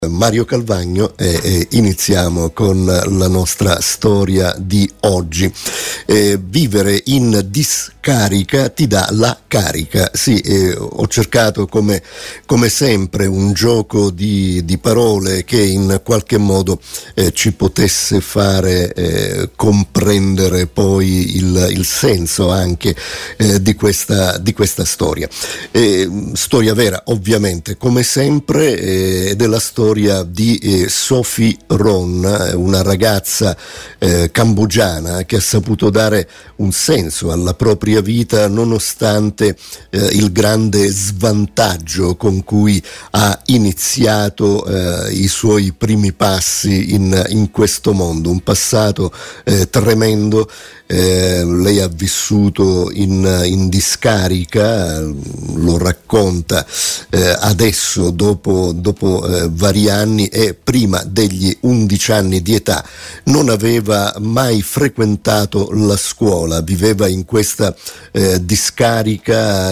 Mario Calvagno e iniziamo con la nostra storia di oggi. Vivere in discarica ti dà la carica. Sì, ho cercato come sempre un gioco di parole che in qualche modo ci potesse fare comprendere poi il senso anche di questa storia. Storia vera, ovviamente, come sempre, ed è la storia di Sophie Ron, una ragazza cambogiana che ha saputo dare un senso alla propria vita nonostante il grande svantaggio con cui ha iniziato i suoi primi passi in questo mondo, un passato tremendo. Lei ha vissuto in discarica, lo racconta adesso dopo vari anni, e prima degli 11 anni di età non aveva mai frequentato la scuola, viveva in questa discarica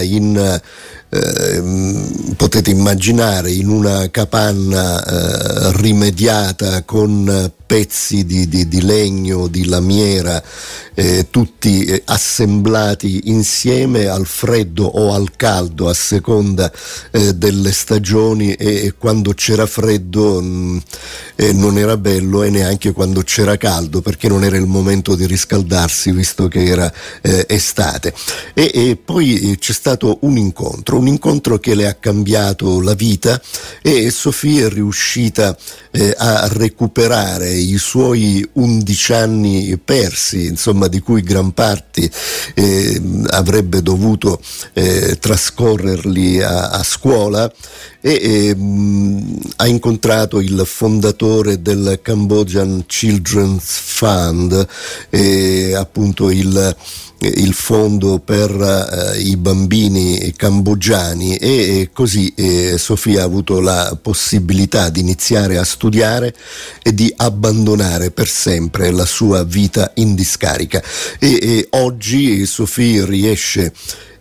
potete immaginare, in una capanna rimediata con pezzi di legno, di lamiera, tutti assemblati insieme al freddo o al caldo a seconda delle stagioni, e quando c'era freddo non era bello, e neanche quando c'era caldo, perché non era il momento di riscaldarsi visto che era estate. E poi c'è stato un incontro che le ha cambiato la vita, e Sophie è riuscita a recuperare i suoi 11 anni persi, insomma, di cui gran parte avrebbe dovuto trascorrerli a scuola, e ha incontrato il fondatore del Cambodian Children's Fund, appunto il fondo per i bambini cambogiani, e così Sophie ha avuto la possibilità di iniziare a studiare e di abbandonare per sempre la sua vita in discarica, e oggi Sophie riesce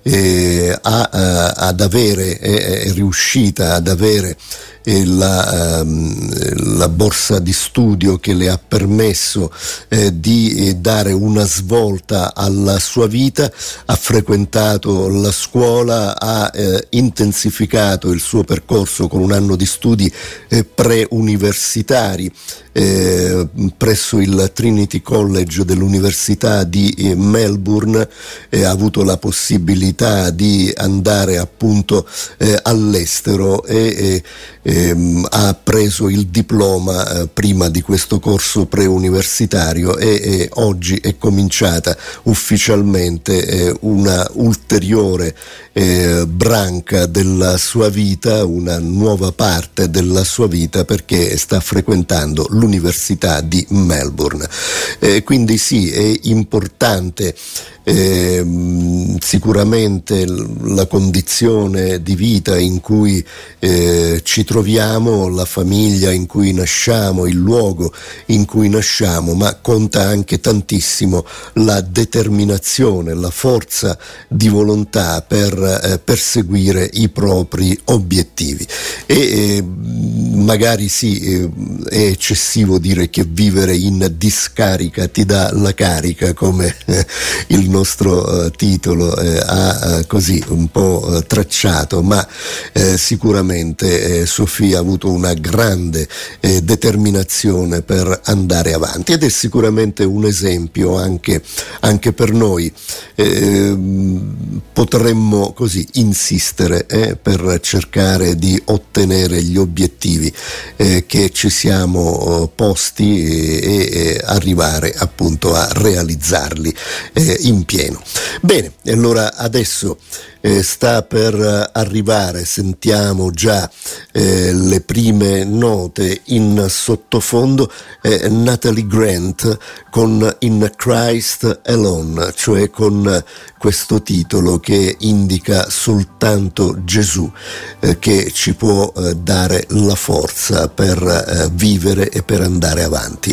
ad avere, è riuscita ad avere la borsa di studio che le ha permesso di dare una svolta alla sua vita. Ha frequentato la scuola, ha intensificato il suo percorso con un anno di studi preuniversitari presso il Trinity College dell'Università di Melbourne, ha avuto la possibilità di andare appunto all'estero, e ha preso il diploma prima di questo corso preuniversitario, e oggi è cominciata ufficialmente una ulteriore branca della sua vita, una nuova parte della sua vita, perché sta frequentando l'Università di Melbourne. Quindi sì, è importante sicuramente la condizione di vita in cui ci troviamo, la famiglia in cui nasciamo, il luogo in cui nasciamo, ma conta anche tantissimo la determinazione, la forza di volontà per perseguire i propri obiettivi. E magari sì, è eccessivo dire che vivere in discarica ti dà la carica, come il nostro titolo ha così un po' tracciato, ma sicuramente Sophie ha avuto una grande determinazione per andare avanti, ed è sicuramente un esempio anche per noi. Potremmo così insistere per cercare di ottenere gli obiettivi che ci siamo posti, e arrivare appunto a realizzarli in pieno. Bene, allora adesso sta per arrivare, sentiamo già le prime note in sottofondo, Natalie Grant con In Christ Alone, cioè con questo titolo che indica soltanto Gesù che ci può dare la forza per vivere e per andare avanti.